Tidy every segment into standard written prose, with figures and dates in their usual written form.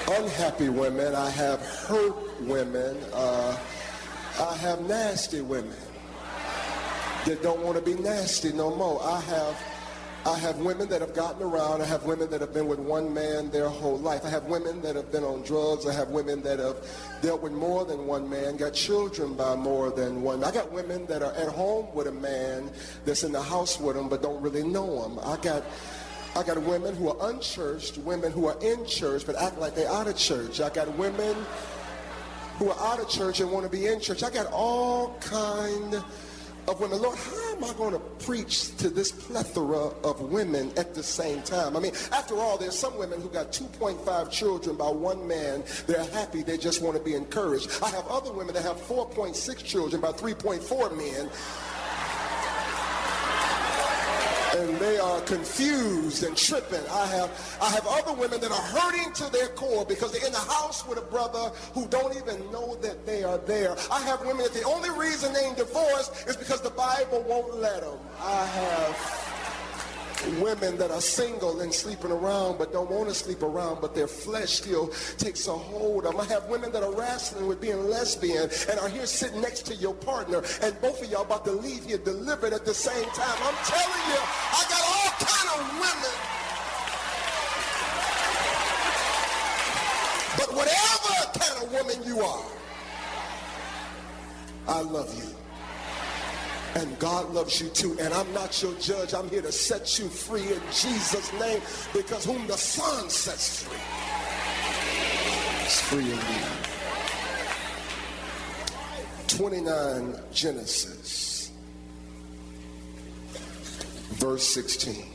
unhappy women. I have hurt women. I have nasty women that don't want to be nasty no more. I have women that have gotten around. I have women that have been with one man their whole life. I have women that have been on drugs. I have women that have dealt with more than one man, got children by more than one. I got women that are at home with a man that's in the house with them but don't really know him. I got women who are unchurched, women who are in church but act like they're out of church. I got women who are out of church and want to be in church. I got all kind of women. Lord, how am I going to preach to this plethora of women at the same time? I mean, after all, there's some women who got 2.5 children by one man. They're happy. They just want to be encouraged. I have other women that have 4.6 children by 3.4 men. And they are confused and tripping. I have other women that are hurting to their core because they're in the house with a brother who don't even know that they are there. I have women that the only reason they ain't divorced is because the Bible won't let them. I have women that are single and sleeping around but don't want to sleep around, but their flesh still takes a hold of them. I have women that are wrestling with being lesbian and are here sitting next to your partner, and both of y'all about to leave here delivered at the same time. I'm telling you, I got all kind of women. But whatever kind of woman you are, I love you. And God loves you too. And I'm not your judge. I'm here to set you free in Jesus' name, because whom the Son sets free is free indeed. 29 Genesis, verse 16.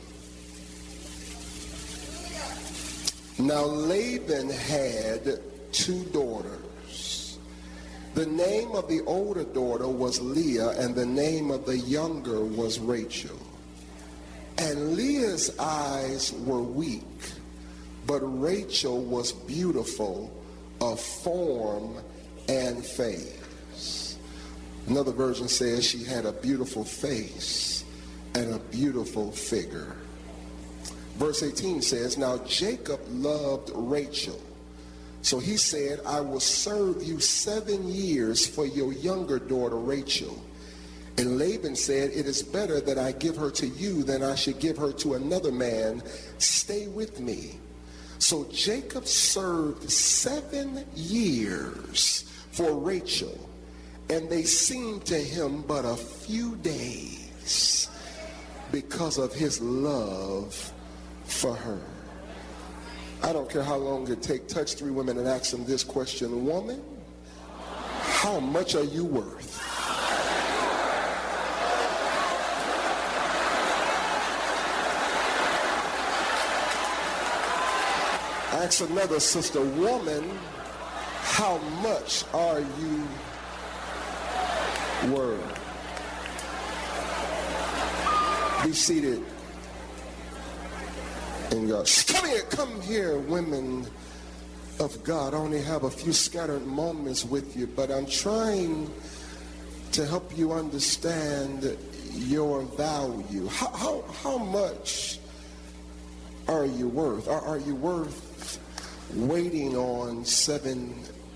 Now Laban had 2 daughters. The name of the older daughter was Leah, and the name of the younger was Rachel. And Leah's eyes were weak, but Rachel was beautiful of form and face. Another version says she had a beautiful face and a beautiful figure. Verse 18 says, now Jacob loved Rachel. So he said, I will serve you 7 years for your younger daughter Rachel. And Laban said, it is better that I give her to you than I should give her to another man. Stay with me. So Jacob served 7 years for Rachel, and they seemed to him but a few days because of his love for her. I don't care how long it takes. Touch 3 women and ask them this question. Woman, how much are you worth? Ask another sister. Woman, how much are you worth? Be seated. And God, come here, women of God. I only have a few scattered moments with you, but I'm trying to help you understand your value. How much are you worth? Are you worth waiting on 7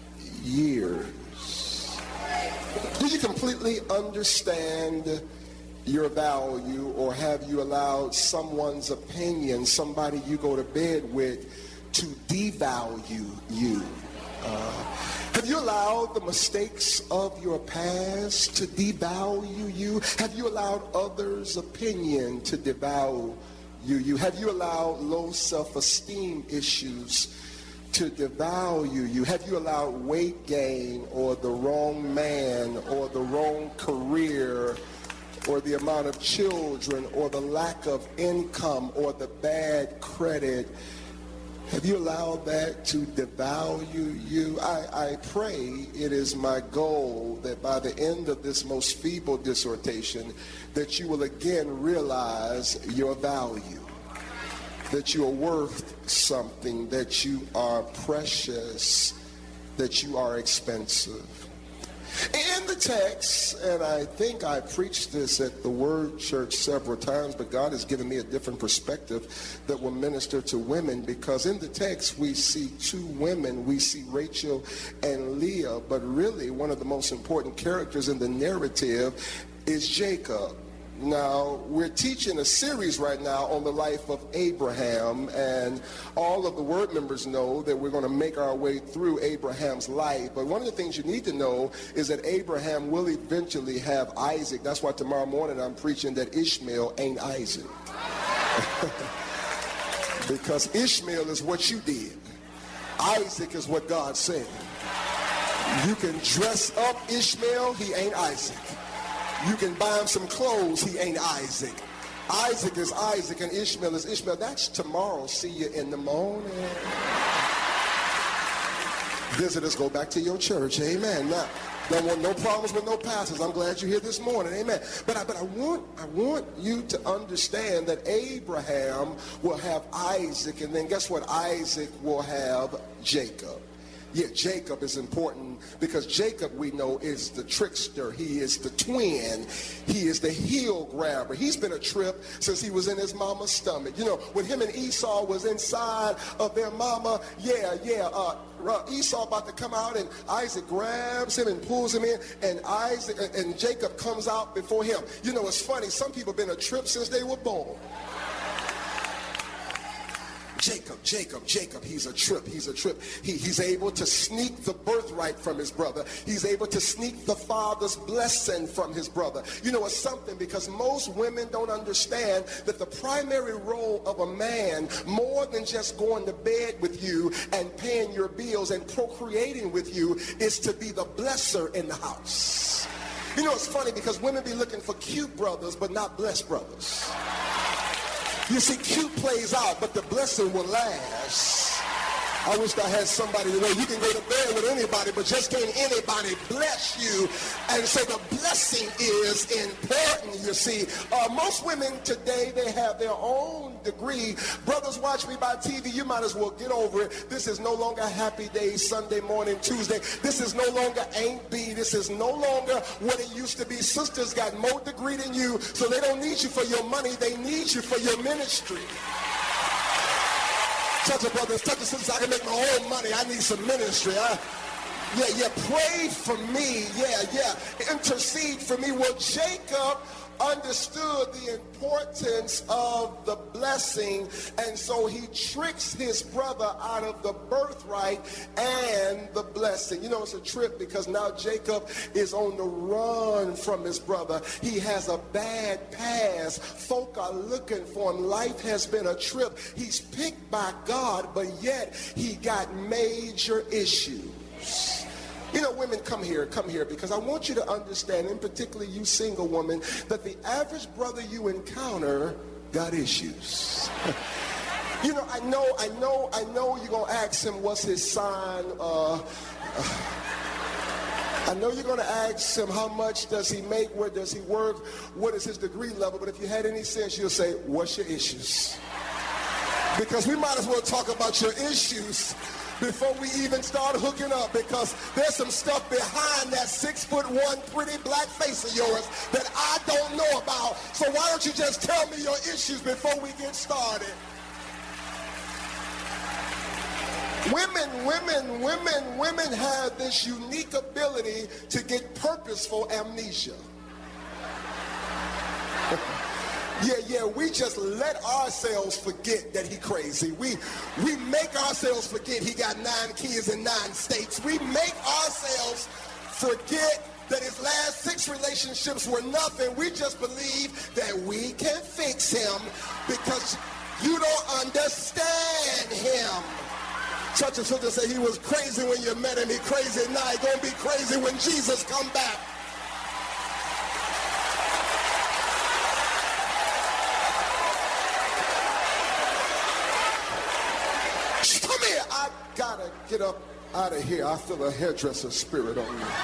years? Do you completely understand your value, or have you allowed someone's opinion, somebody you go to bed with, to devalue you? Have you allowed the mistakes of your past to devalue you? Have you allowed others' opinion to devalue you? Have you allowed low self-esteem issues to devalue you? Have you allowed weight gain, or the wrong man, or the wrong career, or the amount of children, or the lack of income, or the bad credit? Have you allowed that to devalue you? I pray, it is my goal that by the end of this most feeble dissertation, that you will again realize your value, that you are worth something, that you are precious, that you are expensive. In the text, and I think I preached this at the Word Church several times, but God has given me a different perspective that will minister to women, because in the text we see two women. We see Rachel and Leah, but really one of the most important characters in the narrative is Jacob. Now, we're teaching a series right now on the life of Abraham, and all of the Word members know that we're going to make our way through Abraham's life. But one of the things you need to know is that Abraham will eventually have Isaac. That's why tomorrow morning I'm preaching that Ishmael ain't Isaac. Because Ishmael is what you did. Isaac is what God said. You can dress up Ishmael, he ain't Isaac. You can buy him some clothes, he ain't Isaac. Isaac is Isaac and Ishmael is Ishmael. That's tomorrow. See you in the morning. Visitors, go back to your church. Amen. Now, don't want no problems with no pastors. I'm glad you're here this morning. Amen. But I want you to understand that Abraham will have Isaac, and then guess what? Isaac will have Jacob. Yeah, Jacob is important because Jacob, we know, is the trickster. He is the twin. He is the heel grabber. He's been a trip since he was in his mama's stomach. You know, when him and Esau was inside of their mama, Esau about to come out, and Isaac grabs him and pulls him in, and Jacob comes out before him. You know, it's funny. Some people have been a trip since they were born. Jacob, he's a trip. He's able to sneak the birthright from his brother. He's able to sneak the father's blessing from his brother. You know, it's something, because most women don't understand that the primary role of a man, more than just going to bed with you and paying your bills and procreating with you, is to be the blesser in the house. You know, it's funny because women be looking for cute brothers, but not blessed brothers. You see, cute plays out, but the blessing will last. I wish I had somebody to know you can go to bed with anybody, but just can't anybody bless you. And so the blessing is important, you see. Most women today, they have their own degree. Brothers watch me by TV, you might as well get over it. This is no longer Happy Day, Sunday morning, Tuesday. This is no longer Ain't B. This is no longer what it used to be. Sisters got more degree than you, so they don't need you for your money. They need you for your ministry. Touch a brother, touch a sister, I can make my own money. I need some ministry. Pray for me. Intercede for me. Well, Jacob understood the importance of the blessing, and so he tricks his brother out of the birthright and the blessing. You know, it's a trip because now Jacob is on the run from his brother. He has a bad past. Folk are looking for him. Life has been a trip. He's picked by God, but yet he got major issues. You know, women, come here, because I want you to understand, and particularly you single woman, that the average brother you encounter got issues. You know, I know you're going to ask him what's his sign. I know you're going to ask him how much does he make, where does he work, what is his degree level, but if you had any sense, you'll say, what's your issues? Because we might as well talk about your issues before we even start hooking up, because there's some stuff behind that 6'1" pretty black face of yours that I don't know about. So why don't you just tell me your issues before we get started? Women have this unique ability to get purposeful amnesia. We just let ourselves forget that he crazy. We make ourselves forget he got 9 kids in 9 states. We make ourselves forget that his last 6 relationships were nothing. We just believe that we can fix him because you don't understand him. Such and such say he was crazy when you met him. He crazy now. He gonna be crazy when Jesus come back. I gotta get up out of here. I feel a hairdresser spirit on me.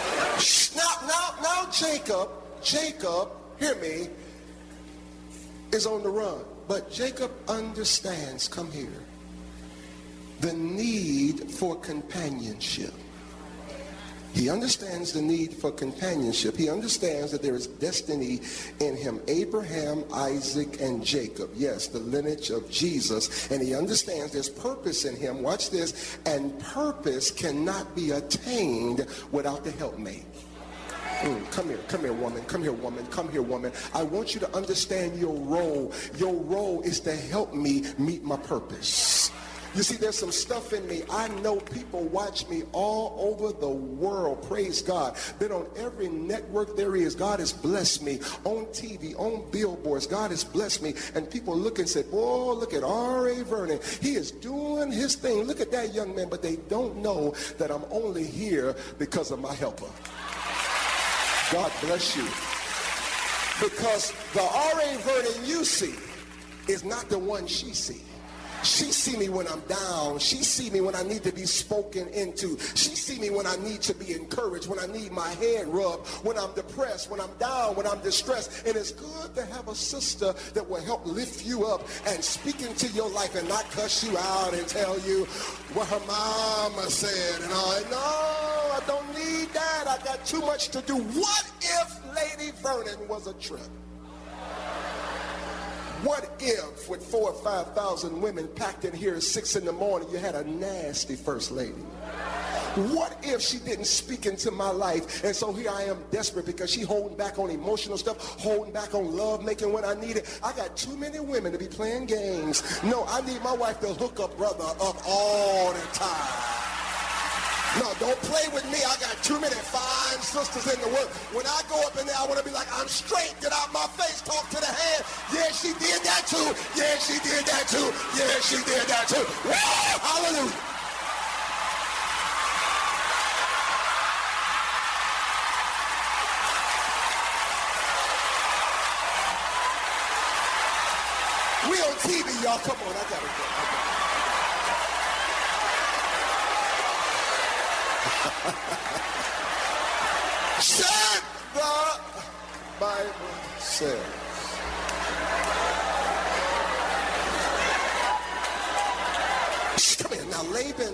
Now, Jacob, hear me. is on the run. But Jacob understands, come here, the need for companionship. He understands the need for companionship. He understands that there is destiny in him. Abraham, Isaac, and Jacob. Yes, the lineage of Jesus. And he understands there's purpose in him. Watch this. And purpose cannot be attained without the helpmate. Come here, woman. Come here, woman. Come here, woman. I want you to understand your role. Your role is to help me meet my purpose. You see, there's some stuff in me. I know people watch me all over the world. Praise God. Been on every network there is. God has blessed me. On TV, on billboards, God has blessed me. And people look and say, oh, look at R.A. Vernon. He is doing his thing. Look at that young man. But they don't know that I'm only here because of my helper. God bless you. Because the R.A. Vernon you see is not the one she sees. She see me when I'm down. She see me when I need to be spoken into. She see me when I need to be encouraged, when I need my head rubbed, when I'm depressed, when I'm down, when I'm distressed. And it's good to have a sister that will help lift you up and speak into your life and not cuss you out and tell you what her mama said and all that. No, I don't need that. I got too much to do. What if Lady Vernon was a trip? What if with 4,000 or 5,000 women packed in here at 6 in the morning, you had a nasty first lady? What if she didn't speak into my life? And so here I am desperate because she holding back on emotional stuff, holding back on love making when I need it. I got too many women to be playing games. No, I need my wife to hook up brother up all the time. No, don't play with me. I got too many fine sisters in the world. When I go up in there, I want to be like, I'm straight. Get out my face. Talk to the hand. Yeah, she did that too. Yeah, she did that too. Yeah, she did that too. Woo! Hallelujah. We on TV, y'all. Come on. I got to go. Said the Bible says. Come here. Now Laban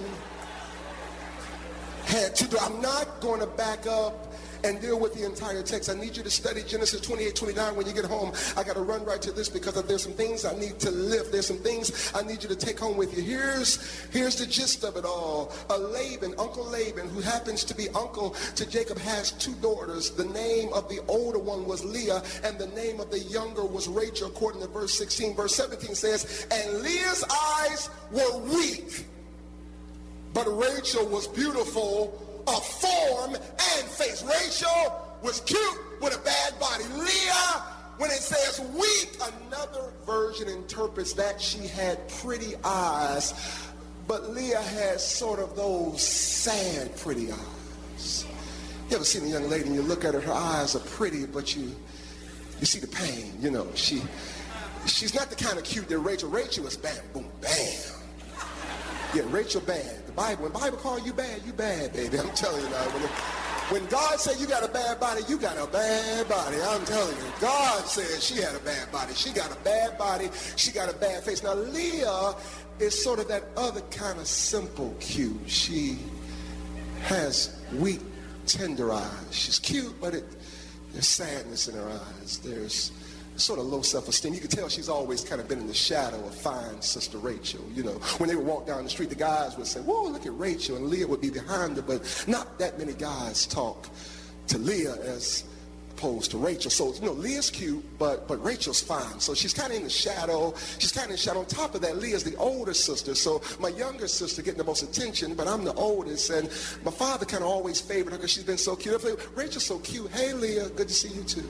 had to do. I'm not going to back up and deal with the entire text. I need you to study Genesis 28-29 when you get home. I got to run right to this because there's some things I need to lift. There's some things I need you to take home with you. Here's the gist of it all. Laban, Uncle Laban, who happens to be uncle to Jacob, has two daughters. The name of the older one was Leah, and the name of the younger was Rachel, according to verse 16. Verse 17 says, and Leah's eyes were weak, but Rachel was beautiful of form and face. Rachel was cute with a bad body. Leah, when it says weak, another version interprets that she had pretty eyes, but Leah has sort of those sad pretty eyes. You ever seen a young lady and you look at her, her eyes are pretty, but you see the pain, you know. She's not the kind of cute that Rachel is bam, boom, bam. Yeah, Rachel bad. When the Bible calls you bad, baby. I'm telling you now. When God said you got a bad body, you got a bad body. I'm telling you. God said she had a bad body. She got a bad body. She got a bad face. Now, Leah is sort of that other kind of simple cute. She has weak, tender eyes. She's cute, but there's sadness in her eyes. There's sort of low self-esteem. You can tell she's always kind of been in the shadow of fine Sister Rachel. You know, when they would walk down the street, the guys would say, whoa, look at Rachel, and Leah would be behind her, but not that many guys talk to Leah as opposed to Rachel. So, you know, Leah's cute, but Rachel's fine. So she's kind of in the shadow. She's kind of in the shadow. On top of that, Leah's the older sister. So my younger sister getting the most attention, but I'm the oldest, and my father kind of always favored her because she's been so cute. Rachel's so cute. Hey, Leah, good to see you too.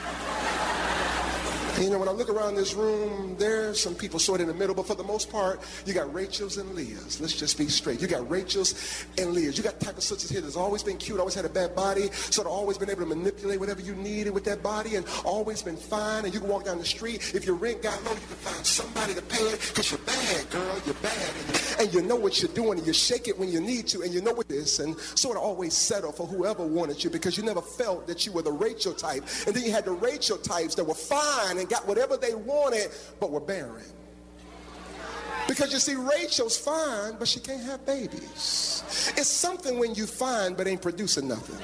You know, when I look around this room, there's some people sort of in the middle, but for the most part, you got Rachels and Leahs. Let's just be straight. You got Rachels and Leahs. You got the type of sisters here that's always been cute, always had a bad body, sort of always been able to manipulate whatever you needed with that body, and always been fine. And you can walk down the street. If your rent got low, you can find somebody to pay it because you're bad. bad, girl, you're bad. And you know what you're doing, and you shake it when you need to, and you know what it is, and sort of always settle for whoever wanted you because you never felt that you were the Rachel type. And then you had the Rachel types that were fine and got whatever they wanted, but were barren. Because you see, Rachel's fine, but she can't have babies. It's something when you fine, but ain't producing nothing.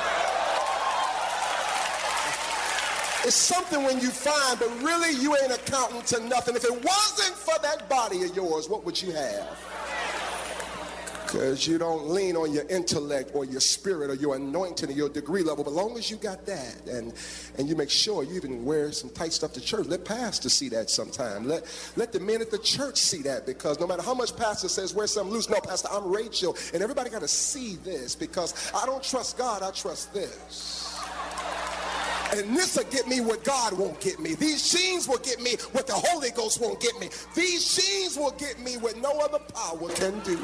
It's something when you fine, but really you ain't accounting to nothing. If it wasn't for that body of yours, what would you have? Because you don't lean on your intellect or your spirit or your anointing or your degree level. But as long as you got that, and you make sure you even wear some tight stuff to church, let pastor see that sometime. Let the men at the church see that, because no matter how much pastor says wear something loose, no, pastor, I'm Rachel, and everybody got to see this, because I don't trust God, I trust this. And this will get me what God won't get me. These jeans will get me what the Holy Ghost won't get me. These jeans will get me what no other power can do.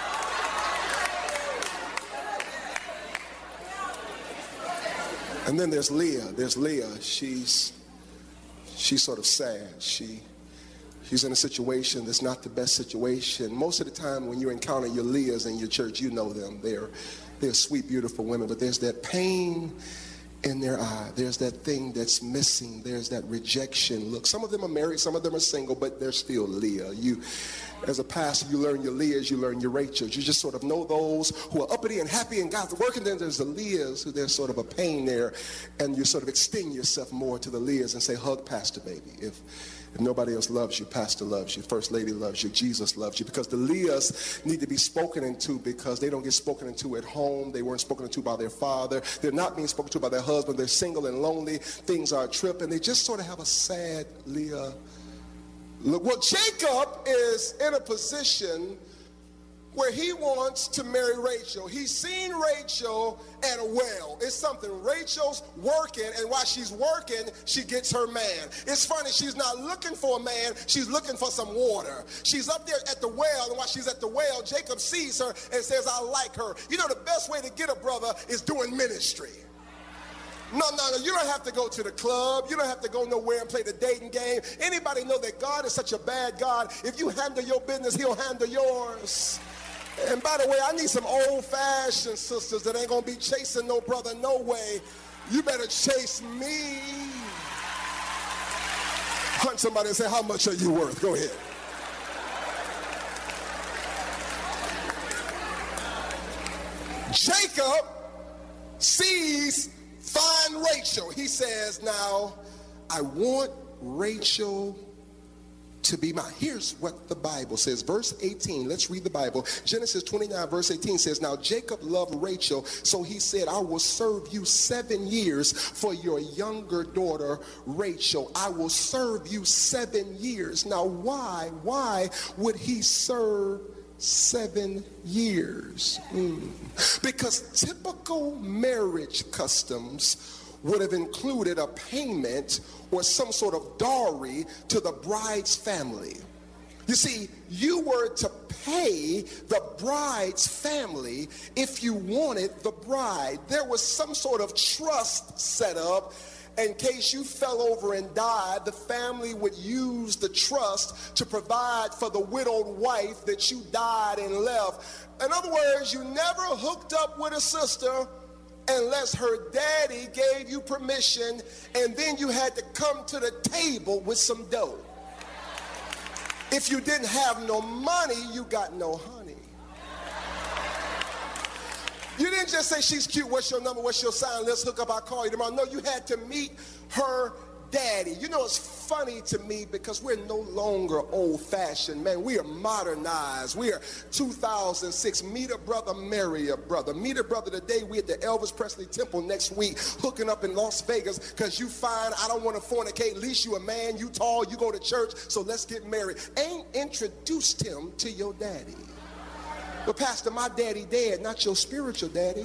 And then there's Leah. There's Leah. She's sort of sad. She's in a situation that's not the best situation. Most of the time when you encounter your Leahs in your church, you know them. They're sweet, beautiful women, but there's that pain in their eye. There's that thing that's missing. There's that rejection look. Some of them are married, some of them are single, but they're still Leah. You, as a pastor, you learn your Leahs, you learn your Rachels. You just sort of know those who are uppity and happy and God's working. Then there's the Leahs who there's sort of a pain there, and you sort of extend yourself more to the Leahs and say, hug Pastor, baby. If nobody else loves you, Pastor loves you, First Lady loves you, Jesus loves you. Because the Leahs need to be spoken into, because they don't get spoken into at home. They weren't spoken into by their father. They're not being spoken to by their husband. They're single and lonely. Things are a trip, and they just sort of have a sad Leah look. Well, Jacob is in a position where he wants to marry Rachel. He's seen Rachel at a well. It's something. Rachel's working, and while she's working, she gets her man. It's funny, she's not looking for a man, she's looking for some water. She's up there at the well, and while she's at the well, Jacob sees her and says, I like her. You know, the best way to get a brother is doing ministry. No, you don't have to go to the club. You don't have to go nowhere and play the dating game. Anybody know that God is such a bad God? If you handle your business, he'll handle yours. And by the way, I need some old-fashioned sisters that ain't gonna be chasing no brother no way. You better chase me. Hunt somebody and say, how much are you worth? Go ahead. Jacob sees fine Rachel. He says, now, I want Rachel to be mine. Here's what the Bible says. Verse 18, let's read the Bible. Genesis 29, verse 18 says, now Jacob loved Rachel, so he said, I will serve you 7 years for your younger daughter, Rachel. I will serve you 7 years. Now, why would he serve 7 years? Because typical marriage customs would have included a payment or some sort of dowry to the bride's family. You see, you were to pay the bride's family if you wanted the bride. There was some sort of trust set up. In case you fell over and died, the family would use the trust to provide for the widowed wife that you died and left. In other words, you never hooked up with a sister unless her daddy gave you permission, and then you had to come to the table with some dough. If you didn't have no money, you got no honey. You didn't just say, she's cute, what's your number, what's your sign, let's hook up, I'll call you tomorrow. No, you had to meet her daddy. You know, it's funny to me because we're no longer old-fashioned, man. We are modernized. We are 2006. Meet a brother, marry a brother. Meet a brother today. We at the Elvis Presley Temple next week, hooking up in Las Vegas because you fine, I don't want to fornicate. At least you a man, you tall, you go to church, so let's get married. Ain't introduced him to your daddy. But Pastor, my daddy dead, not your spiritual daddy.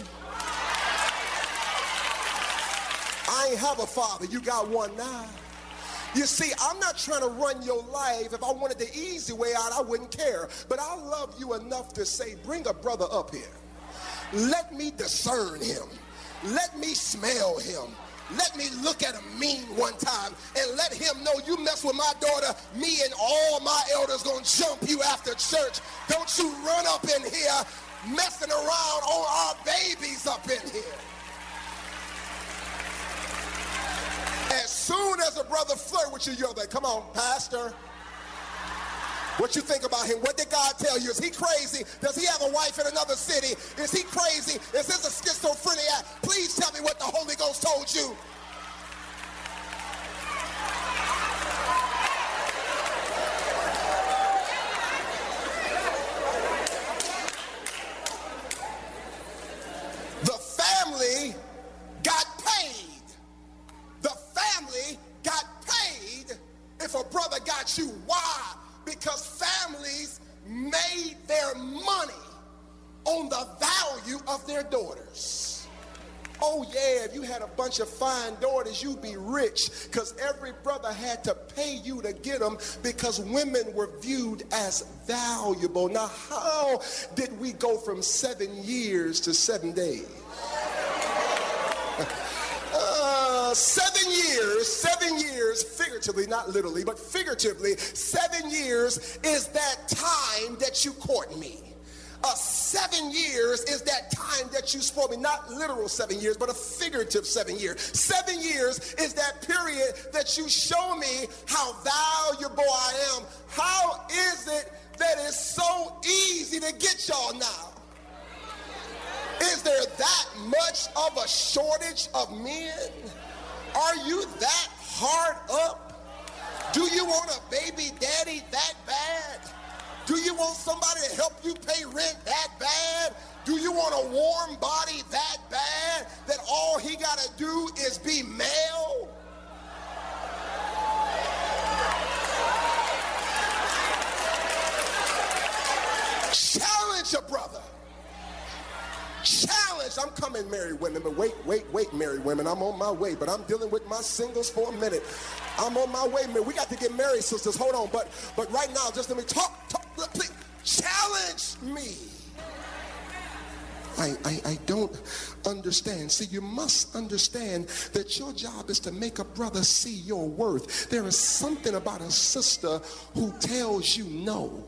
I ain't have a father, you got one now. You see, I'm not trying to run your life. If I wanted the easy way out, I wouldn't care. But I love you enough to say, bring a brother up here. Let me discern him. Let me smell him. let me look at him mean one time and let him know you mess with my daughter, me and all my elders gonna jump you after church. Don't you run up in here messing around on our babies up in here. As soon as a brother flirt with you, you're like, come on, pastor. What you think about him? What did God tell you? Is he crazy? Does he have a wife in another city? Is he crazy? Is this a schizophrenic? Please tell me what the Holy Ghost told you. The family got paid. The family got paid if a brother got you. Why? Because families made their money on the value of their daughters. Oh yeah, if you had a bunch of fine daughters, you'd be rich, because every brother had to pay you to get them, because women were viewed as valuable. Now, how did we go from 7 years to 7 days? 7 years, figuratively, not literally, but figuratively, 7 years is that time that you court me. 7 years is that time that you spoil me. Not literal 7 years, but a figurative 7 years. 7 years is that period that you show me how valuable I am. How is it that it's so easy to get y'all now? Is there that much of a shortage of men? Are you that hard up? Do you want a baby daddy that bad? Do you want somebody to help you pay rent that bad? Do you want a warm body that bad that all he got to do is be male? Challenge a brother. Challenge. I'm coming, married women, but wait, married women. I'm on my way, but I'm dealing with my singles for a minute. I'm on my way, man. We got to get married, sisters. Hold on, but right now, just let me talk. Please, challenge me. I don't understand. See, you must understand that your job is to make a brother see your worth. There is something about a sister who tells you no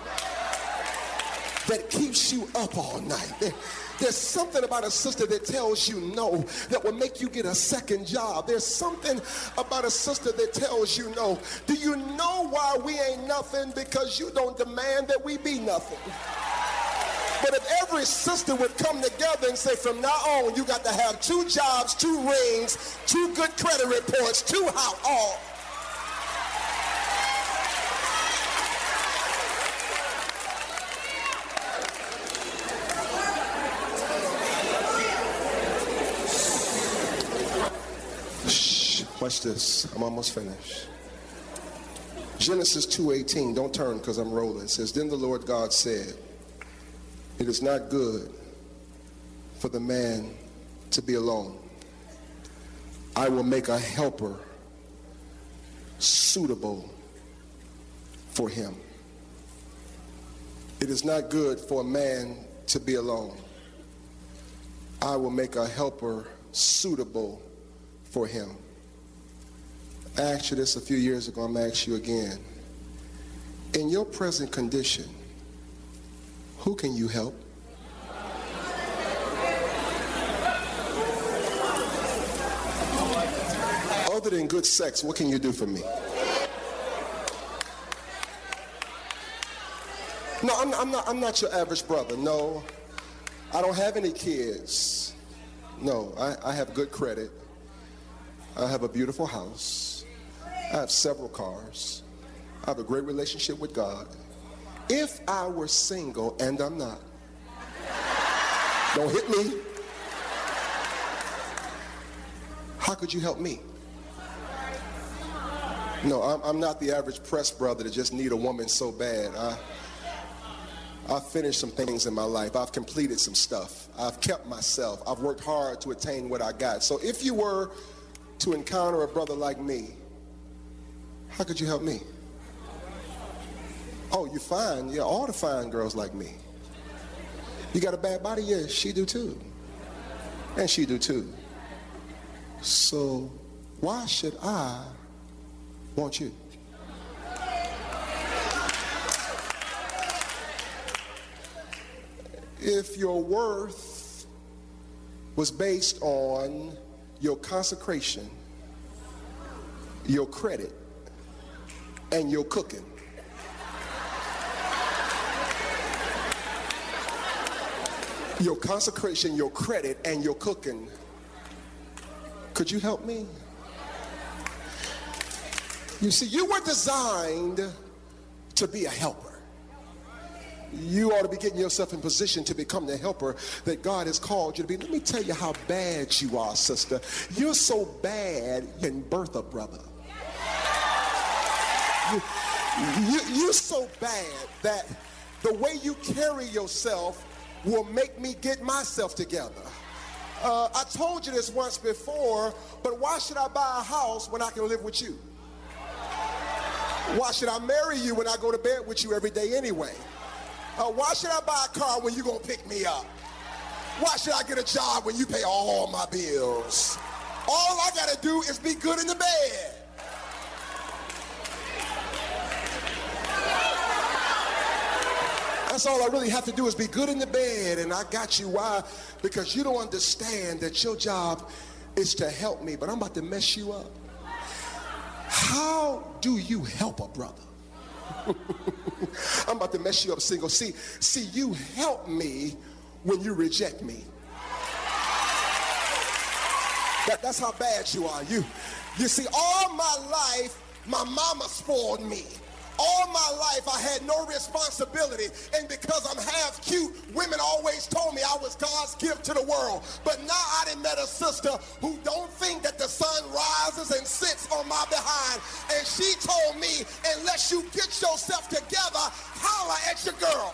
that keeps you up all night. There's something about a sister that tells you no that will make you get a second job. There's something about a sister that tells you no. Do you know why we ain't nothing? Because you don't demand that we be nothing. But if every sister would come together and say, from now on, you got to have 2 jobs, 2 rings, 2 good credit reports, 2 house, all. Watch this. I'm almost finished. Genesis 2:18. Don't turn because I'm rolling. It says, then the Lord God said, it is not good for the man to be alone. I will make a helper suitable for him. It is not good for a man to be alone. I will make a helper suitable for him. I asked you this a few years ago. I'm going to ask you again. In your present condition, who can you help? Other than good sex, what can you do for me? No, I'm not your average brother. No, I don't have any kids. No, I have good credit. I have a beautiful house. I have several cars. I have a great relationship with God. If I were single, and I'm not, don't hit me. How could you help me? No, I'm not the average press brother that just need a woman so bad. I've finished some things in my life. I've completed some stuff. I've kept myself. I've worked hard to attain what I got. So if you were to encounter a brother like me, how could you help me? Oh, you fine. Yeah, all the fine girls like me. You got a bad body? Yeah, she do too. And she do too. So why should I want you? If your worth was based on your consecration, your credit, and your cooking, your consecration, your credit, and your cooking, could you help me? You see, you were designed to be a helper. You ought to be getting yourself in position to become the helper that God has called you to be. Let me tell you how bad you are, sister. You're so bad you can birth a brother. You're so bad that the way you carry yourself will make me get myself together. I told you this once before, but why should I buy a house when I can live with you? Why should I marry you when I go to bed with you every day anyway? Why should I buy a car when you're going to pick me up? Why should I get a job when you pay all my bills? All I got to do is be good in the bed. That's all I really have to do is be good in the bed, and I got you. Why? Because you don't understand that your job is to help me, but I'm about to mess you up. How do you help a brother? I'm about to mess you up, single. See, you help me when you reject me. That's how bad you are. You see, all my life, my mama spoiled me. All my life, I had no responsibility. And because I'm half cute, women always told me I was God's gift to the world. But now I done met a sister who don't think that the sun rises and sits on my behind. And she told me, unless you get yourself together, holler at your girl.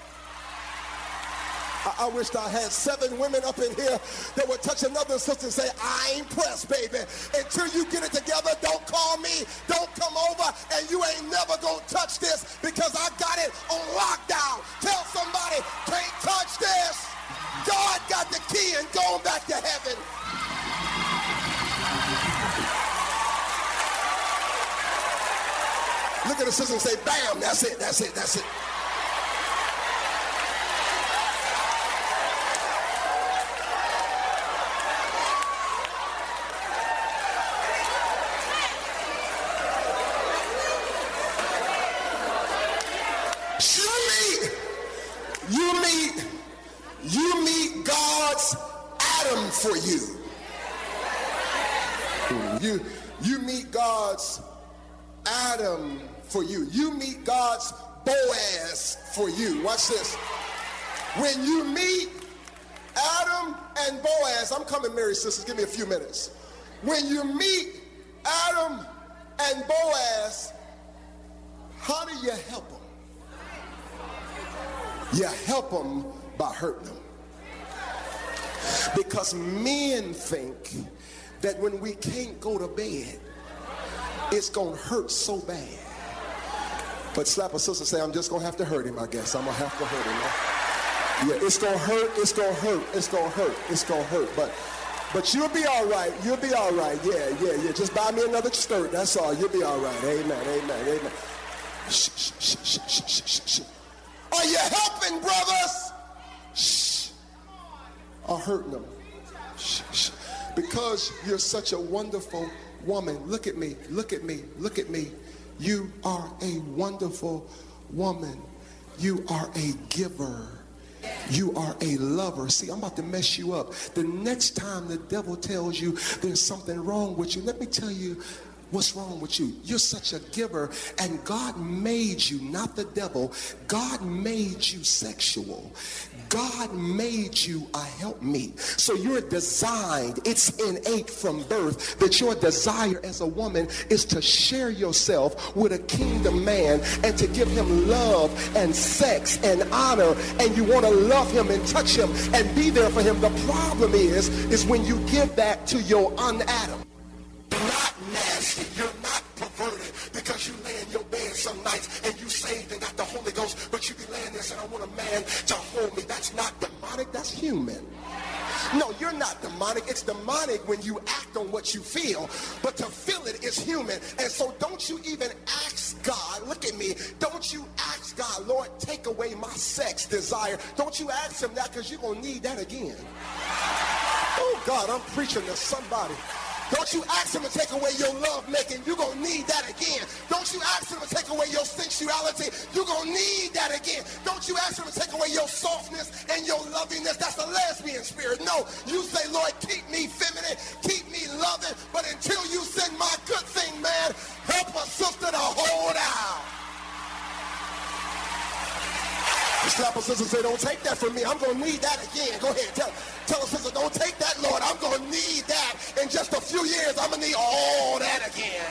I wished I had 7 women up in here that would touch another sister and say, I ain't pressed, baby. Until you get it together, don't call me, don't come over, and you ain't never gonna touch this because I got it on lockdown. Tell somebody, can't touch this. God got the key and going back to heaven. Look at the sister and say, bam, that's it, that's it, that's it. You meet God's Adam for you. You meet God's Adam for you. You meet God's Boaz for you. Watch this. When you meet Adam and Boaz, I'm coming, Mary sisters, give me a few minutes. When you meet Adam and Boaz, how do you help them? You help them by hurting them. Because men think that when we can't go to bed, it's gonna hurt so bad. But slap a sister, say, I'm just gonna have to hurt him, I guess. I'm gonna have to hurt him. Yeah, it's gonna hurt, it's gonna hurt, it's gonna hurt, it's gonna hurt. But you'll be all right, you'll be all right. Yeah. Just buy me another skirt, that's all. You'll be all right. Amen. Shh. Are you helping, brothers? Shh. Are hurting them. Shh. Because you're such a wonderful woman. Look at me. You are a wonderful woman. You are a giver. You are a lover. See, I'm about to mess you up. The next time the devil tells you there's something wrong with you, let me tell you what's wrong with you. You're such a giver, and God made you, not the devil. God made you sexual. God made you a helpmeet. So you're designed, it's innate from birth that your desire as a woman is to share yourself with a kingdom man and to give him love and sex and honor, and you want to love him and touch him and be there for him. The problem is when you give that to your un-Adam. You're not nasty, you're not perverted, because you lay in your bed some nights and you saved and got the Holy Ghost, but you be laying there saying, I want a man to hold me. That's not demonic, that's human. No, you're not. not demonic. It's demonic when you act on what you feel, but to feel it is human. And so don't you even ask God, look at me, don't you ask God, Lord, take away my sex desire. Don't you ask him that, because you're going to need that again. Oh God, I'm preaching to somebody. Don't you ask him to take away your love making. You're going to need that again. Don't you ask him to take away your sensuality. You're going to need that again. Don't you ask him to take away your softness and your lovingness. That's the lesbian spirit. No, you say, Lord, keep me feminine, keep me loving. But until you send my good thing, man, help a sister to hold out. Slap a sister and say, don't take that from me. I'm going to need that again. Go ahead. Tell a sister, don't take that, Lord. I'm going to need that. In just a few years, I'm going to need all that again.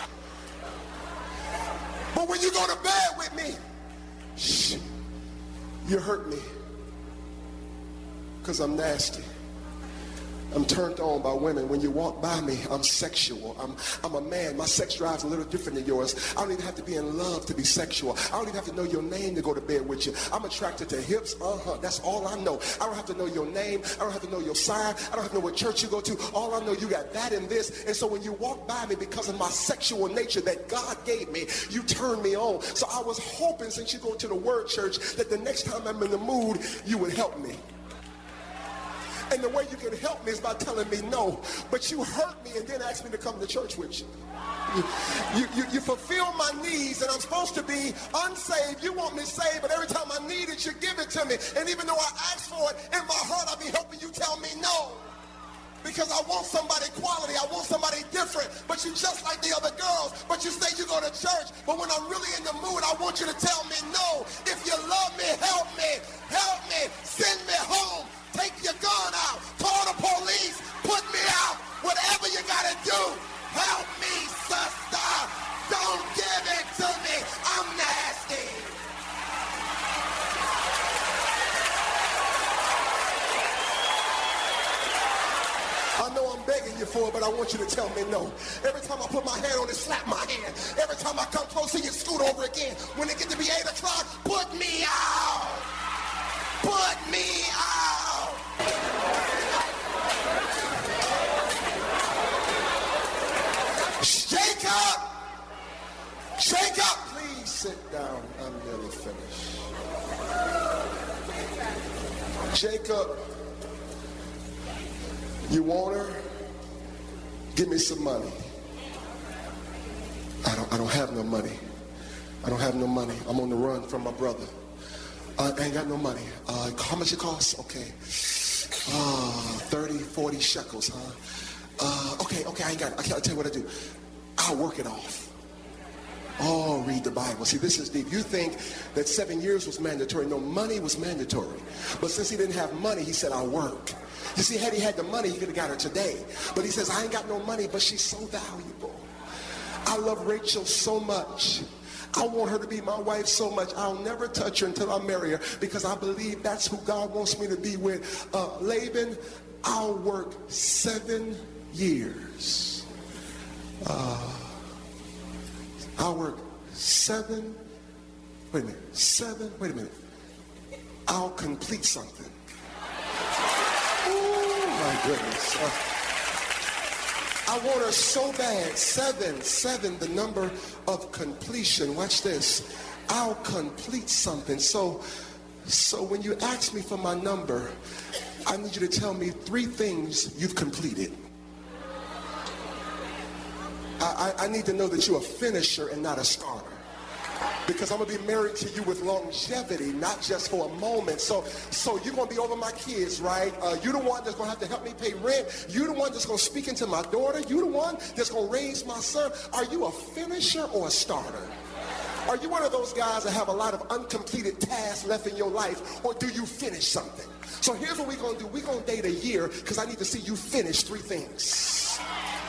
But when you go to bed with me, shh, you hurt me. Because I'm nasty. I'm turned on by women. When you walk by me, I'm sexual. I'm a man. My sex drive's a little different than yours. I don't even have to be in love to be sexual. I don't even have to know your name to go to bed with you. I'm attracted to hips. That's all I know. I don't have to know your name. I don't have to know your sign. I don't have to know what church you go to. All I know, you got that and this. And so when you walk by me, because of my sexual nature that God gave me, you turn me on. So I was hoping, since you go to the Word Church, that the next time I'm in the mood, you would help me. And the way you can help me is by telling me no. But you hurt me and then ask me to come to church with you. You fulfill my needs, and I'm supposed to be unsaved. You want me saved, but every time I need it, you give it to me. And even though I ask for it, in my heart I'll be helping you tell me no. Because I want somebody quality, I want somebody different. But you just like the other girls, but you say you go to church. But when I'm really in the mood, I want you to tell me no. If you love me, help me, send me home. Take your gun out, call the police, put me out, whatever you gotta do. Help me, sister. Don't give it to me. I'm nasty. I know I'm begging you for it, but I want you to tell me no. Every time I put my hand on it, slap my hand. Every time I come close to you, scoot over again. When it gets to be 8 o'clock, put me out. Put me out. Shake up. Please sit down. I'm nearly finished. Jacob, you want her? Give me some money. I don't have no money. I don't have no money. I'm on the run from my brother. I ain't got no money. How much it costs? Okay. 30, 40 shekels, huh? Okay, I ain't got it. I'll tell you what I do. I'll work it off. Oh, read the Bible. See, this is deep. You think that 7 years was mandatory. No, money was mandatory. But since he didn't have money, he said, I'll work. You see, had he had the money, he could have got her today. But he says, I ain't got no money, but she's so valuable. I love Rachel so much. I want her to be my wife so much. I'll never touch her until I marry her, because I believe that's who God wants me to be with. Laban, I'll work 7 years. I'll work 7, wait a minute. I'll complete something. Oh my goodness. I want her so bad. 7, the number of completion. Watch this. I'll complete something. So when you ask me for my number, I need you to tell me 3 things you've completed. I need to know that you're a finisher and not a starter. Because I'm going to be married to you with longevity, not just for a moment. So you're going to be over my kids, right? You're the one that's going to have to help me pay rent. You're the one that's going to speak into my daughter. You're the one that's going to raise my son. Are you a finisher or a starter? Are you one of those guys that have a lot of uncompleted tasks left in your life, or do you finish something? So here's what we're going to do. We're going to date a year, because I need to see you finish 3 things.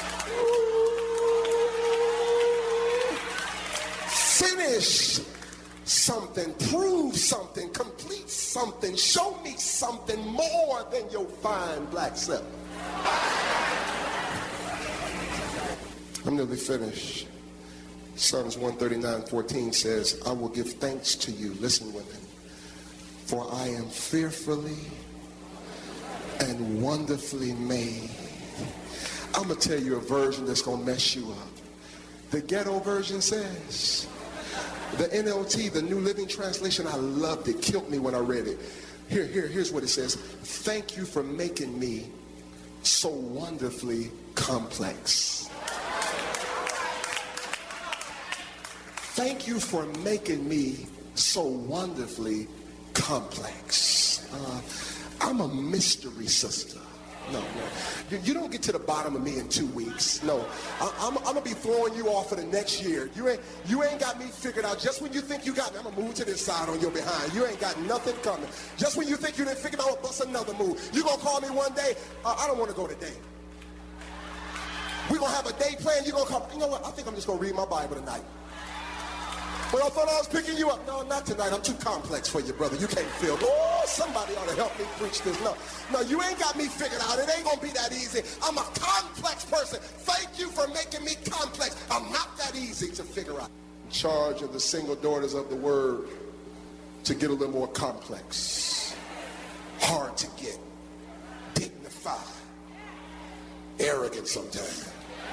Finish something, prove something, complete something, show me something more than your fine black self. I'm nearly finished. Psalms 139:14 says, I will give thanks to you, listen women, for I am fearfully and wonderfully made. I'm going to tell you a version that's going to mess you up. The ghetto version says, the NLT, the New Living Translation, I loved it, killed me when I read it. Here's what it says. Thank you for making me so wonderfully complex. Thank you for making me so wonderfully complex. I'm a mystery sister. No. You don't get to the bottom of me in 2 weeks. No. I'm going to be throwing you off for the next year. You ain't got me figured out. Just when you think you got me, I'm going to move to this side on your behind. You ain't got nothing coming. Just when you think you didn't figure out, I'll bust another move. You going to call me one day? I don't want to go today. We're going to have a day plan. You're going to come. You know what? I think I'm just going to read my Bible tonight. Well, I thought I was picking you up. No, not tonight. I'm too complex for you, brother. You can't feel. Oh, somebody ought to help me preach this. No, you ain't got me figured out. It ain't going to be that easy. I'm a complex person. Thank you for making me complex. I'm not that easy to figure out. In charge of the single daughters of the word to get a little more complex. Hard to get. Dignified. Arrogant sometimes.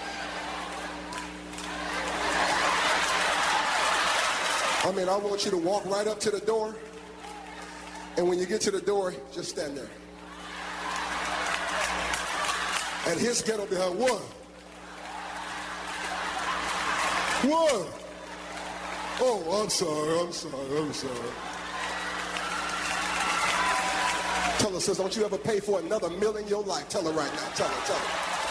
I want you to walk right up to the door, and when you get to the door, just stand there. And his ghetto behind, one. Oh, I'm sorry. Tell her, sis, don't you ever pay for another meal in your life. Tell her right now, tell her.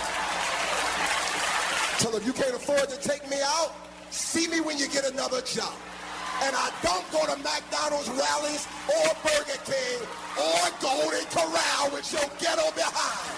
Tell her, if you can't afford to take me out, see me when you get another job. And I don't go to McDonald's rallies or Burger King or Golden Corral with your ghetto behind.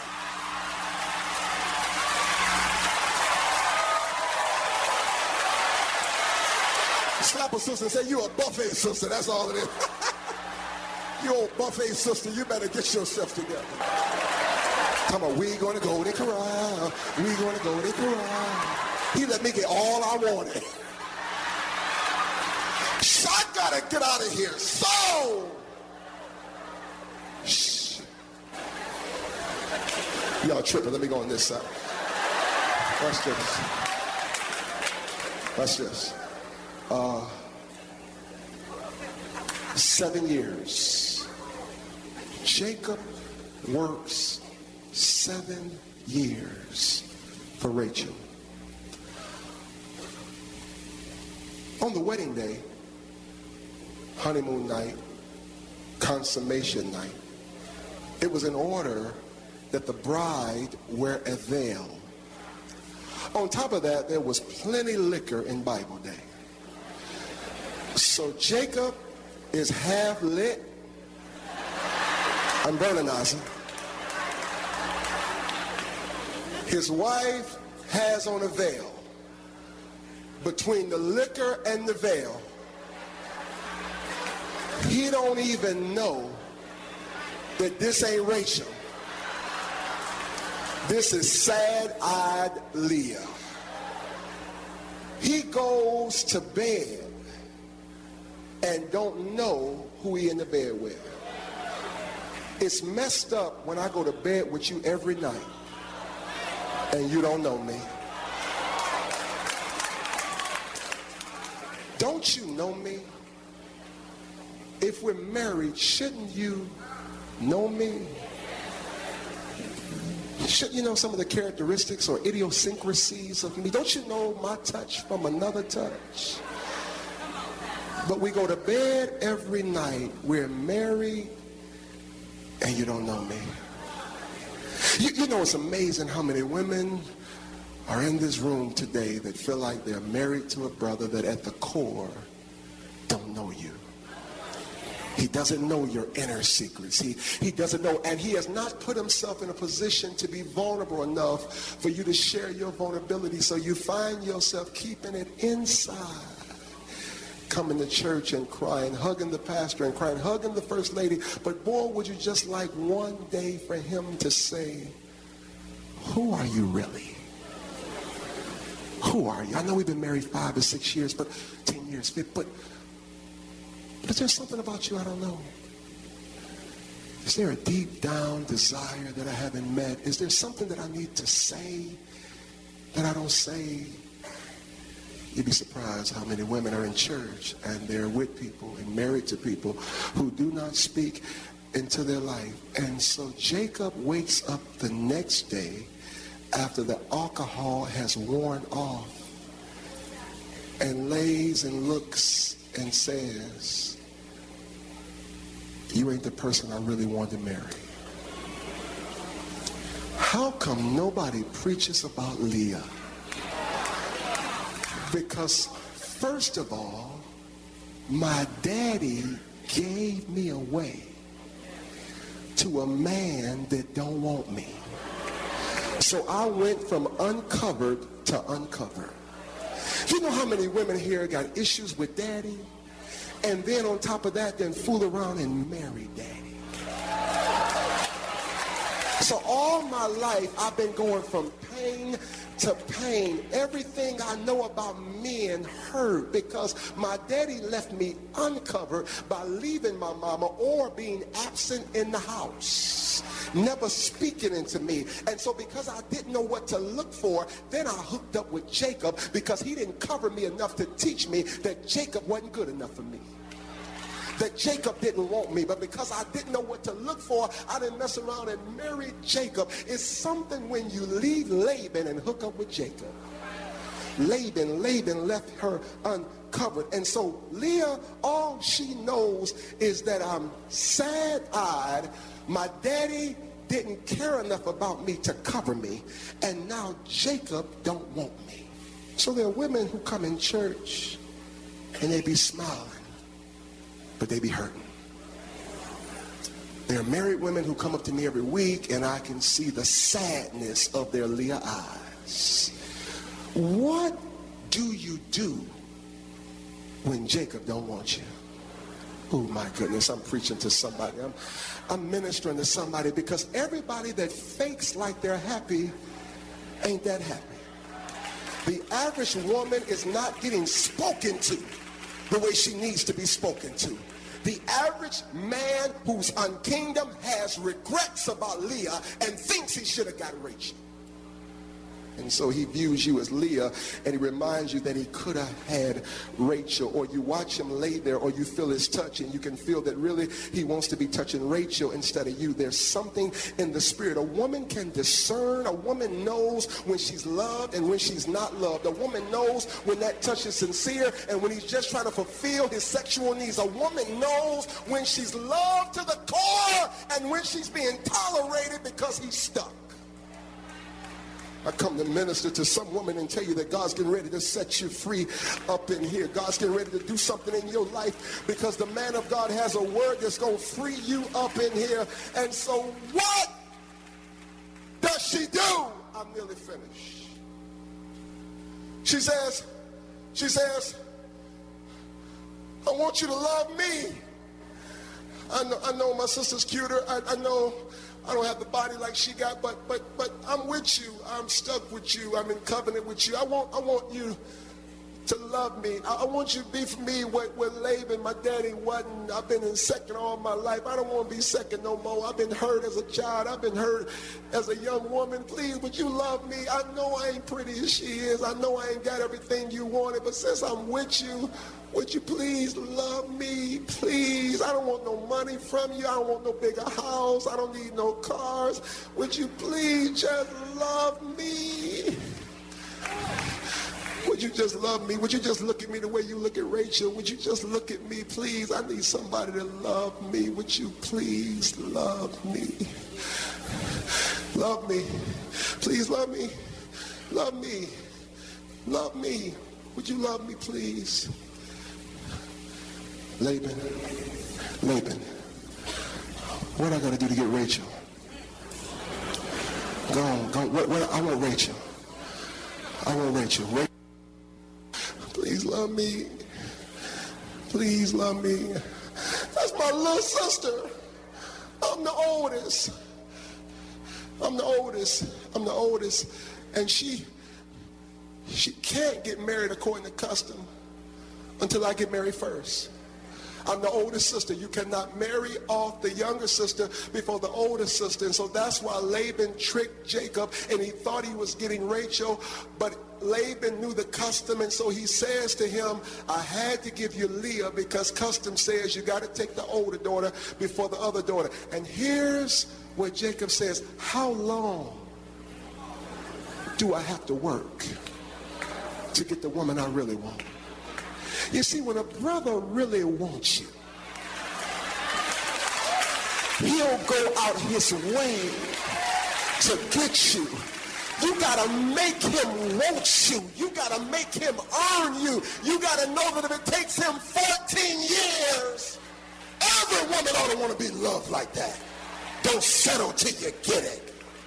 Slap a sister and say, you a buffet sister. That's all it is. You old buffet sister, you better get yourself together. Come on, we gonna Golden Corral. We gonna Golden Corral. He let me get all I wanted. I gotta get out of here. So, shh. Y'all tripping. Let me go on this side. Watch this. 7 years. Jacob works 7 years for Rachel. On the wedding day, honeymoon night, consummation night, it was in order that the bride wear a veil. On top of that, there was plenty liquor in Bible day. So Jacob is half lit. I'm Bernardizing. His wife has on a veil. Between the liquor and the veil, he don't even know that this ain't Rachel. This is sad-eyed Leah. He goes to bed and don't know who he in the bed with. It's messed up when I go to bed with you every night and you don't know me. Don't you know me? If we're married, shouldn't you know me? Shouldn't you know some of the characteristics or idiosyncrasies of me? Don't you know my touch from another touch? But we go to bed every night, we're married, and you don't know me. You know, it's amazing how many women are in this room today that feel like they're married to a brother that at the core don't know you. He doesn't know your inner secrets. He doesn't know, and he has not put himself in a position to be vulnerable enough for you to share your vulnerability, so you find yourself keeping it inside. Coming to church and crying, hugging the pastor and crying, hugging the first lady. But boy, would you just like one day for him to say, who are you really? Who are you? I know we've been married 5 or 6 years, but 10 years, but there's something about you I don't know. Is there a deep down desire that I haven't met? Is there something that I need to say that I don't say? You'd be surprised how many women are in church and they're with people and married to people who do not speak into their life. And so Jacob wakes up the next day after the alcohol has worn off and lays and looks and says, you ain't the person I really want to marry. How come nobody preaches about Leah? Because first of all, my daddy gave me away to a man that don't want me. So I went from uncovered to uncovered. You know how many women here got issues with daddy? And then on top of that, then fool around and marry daddy. So all my life, I've been going from pain to pain. Everything I know about men hurt because my daddy left me uncovered by leaving my mama or being absent in the house, never speaking into me. And so because I didn't know what to look for, then I hooked up with Jacob because he didn't cover me enough to teach me that Jacob wasn't good enough for me, that Jacob didn't want me. But because I didn't know what to look for, I didn't mess around and marry Jacob. It's something when you leave Laban and hook up with Jacob. Laban left her uncovered. And so Leah, all she knows is that I'm sad-eyed. My daddy didn't care enough about me to cover me. And now Jacob don't want me. So there are women who come in church and they be smiling, but they be hurting. There are married women who come up to me every week and I can see the sadness of their Leah eyes. What do you do when Jacob don't want you? Oh my goodness, I'm preaching to somebody. I'm ministering to somebody, because everybody that fakes like they're happy ain't that happy. The average woman is not getting spoken to the way she needs to be spoken to. The average man who's on kingdom has regrets about Leah and thinks he should have got Rachel. And so he views you as Leah, and he reminds you that he could have had Rachel. Or you watch him lay there, or you feel his touch, and you can feel that really he wants to be touching Rachel instead of you. There's something in the spirit. A woman can discern. A woman knows when she's loved and when she's not loved. A woman knows when that touch is sincere and when he's just trying to fulfill his sexual needs. A woman knows when she's loved to the core and when she's being tolerated because he's stuck. I come to minister to some woman and tell you that God's getting ready to set you free up in here. God's getting ready to do something in your life, because the man of God has a word that's going to free you up in here. And so what does she do? I'm nearly finished. She says, I want you to love me. I know my sister's cuter. I know I don't have the body like she got, but I'm with you. I'm stuck with you. I'm in covenant with you. I want you to love me. I want you to be for me what Laban, my daddy, wasn't. I've been in second all my life. I don't want to be second no more. I've been hurt as a child. I've been hurt as a young woman. Please, would you love me? I know I ain't pretty as she is. I know I ain't got everything you wanted, but since I'm with you, would you please love me? Please. I don't want no money from you. I don't want no bigger house. I don't need no cars. Would you please just love me? Would you just love me? Would you just look at me the way you look at Rachel? Would you just look at me, please? I need somebody to love me. Would you please love me? Love me. Please love me. Love me. Love me. Would you love me, please? Laban, what I got to do to get Rachel? Go on. What, I want Rachel. I want Rachel. Please love me. Please love me. That's my little sister. I'm the oldest. And she can't get married according to custom until I get married first. I'm the oldest sister. You cannot marry off the younger sister before the older sister. And so that's why Laban tricked Jacob, and he thought he was getting Rachel, but Laban knew the custom, and so he says to him, I had to give you Leah because custom says you got to take the older daughter before the other daughter. And here's where Jacob says, how long do I have to work to get the woman I really want? You see, when a brother really wants you, he'll go out his way to get you. You gotta make him want you. You gotta make him earn you. You gotta know that if it takes him 14 years, every woman ought to want to be loved like that. Don't settle till you get it.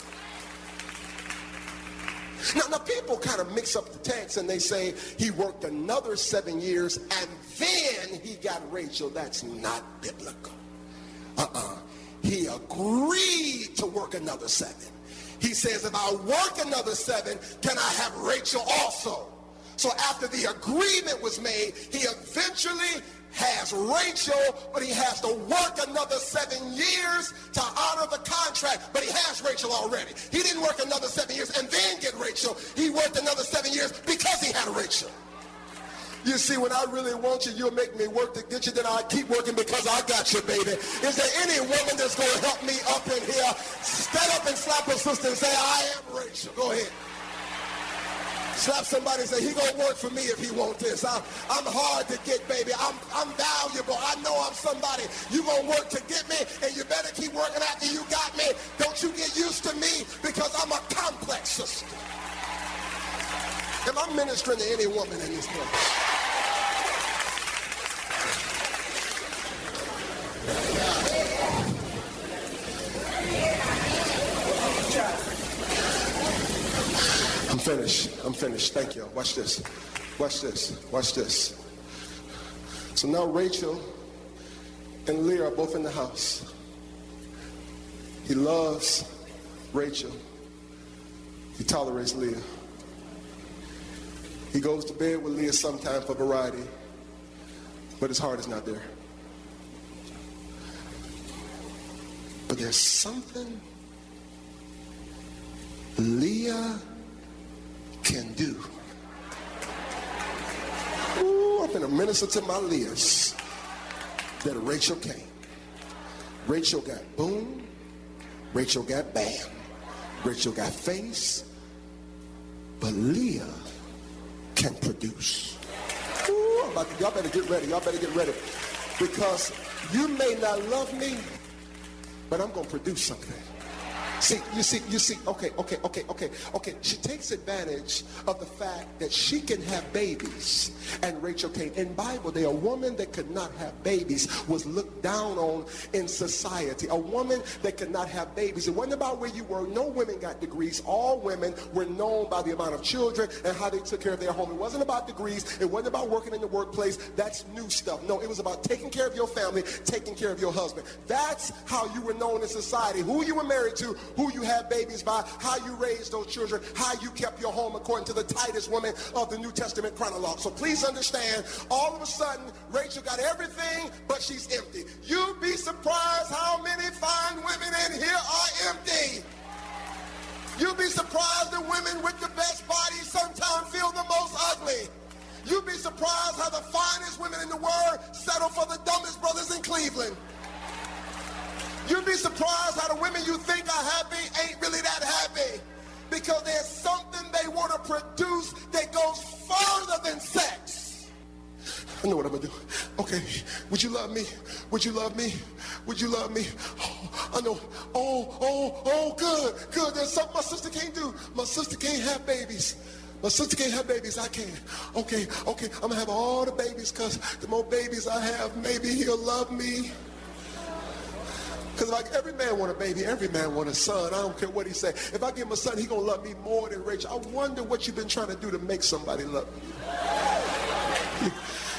Now people kind of mix up the text and they say he worked another 7 years and then he got Rachel. That's not biblical. He agreed to work another 7. He says, if I work another 7, can I have Rachel also? So after the agreement was made, he eventually has Rachel, but he has to work another 7 years to honor the contract, but he has Rachel already. He didn't work another 7 years and then get Rachel. He worked another 7 years because he had Rachel. You see, when I really want you, you'll make me work to get you, then I keep working because I got you, baby. Is there any woman that's going to help me up in here? Stand up and slap her sister and say, I am Rachel. Go ahead. Slap somebody and say, he gonna work for me if he want this. I'm hard to get, baby. I'm valuable. I know I'm somebody. You gonna work to get me, and you better keep working after you got me. Don't you get used to me because I'm a complex sister. Am I ministering to any woman in this place? I'm finished. Thank you. Watch this. So now Rachel and Leah are both in the house. He loves Rachel. He tolerates Leah. He goes to bed with Leah sometime for variety, but his heart is not there. But there's something Leah can do. Ooh, I'm gonna minister to my Leahs that Rachel can't. Rachel got boom. Rachel got bam. Rachel got face. But Leah can produce. Ooh, y'all better get ready. Because you may not love me, but I'm gonna produce something. You see, okay. She takes advantage of the fact that she can have babies and Rachel can't. In Bible, a woman that could not have babies was looked down on in society. A woman that could not have babies. It wasn't about where you were. No women got degrees. All women were known by the amount of children and how they took care of their home. It wasn't about degrees. It wasn't about working in the workplace. That's new stuff. No, it was about taking care of your family, taking care of your husband. That's how you were known in society. Who you were married to, who you had babies by, how you raised those children, how you kept your home according to the tightest woman of the New Testament chronologue. So please understand, all of a sudden, Rachel got everything, but she's empty. You'd be surprised how many fine women in here are empty. You'd be surprised that women with the best bodies sometimes feel the most ugly. You'd be surprised how the finest women in the world settle for the dumbest brothers in Cleveland. You'd be surprised how the women you think are happy ain't really that happy. Because there's something they want to produce that goes further than sex. I know what I'm going to do. Okay, would you love me? Would you love me? Would you love me? Oh, I know. Oh, good. There's something my sister can't do. My sister can't have babies. My sister can't have babies. I can. Okay. I'm going to have all the babies because the more babies I have, maybe he'll love me. Because like every man want a baby, every man want a son. I don't care what he say. If I give him a son, he going to love me more than Rachel. I wonder what you've been trying to do to make somebody love you.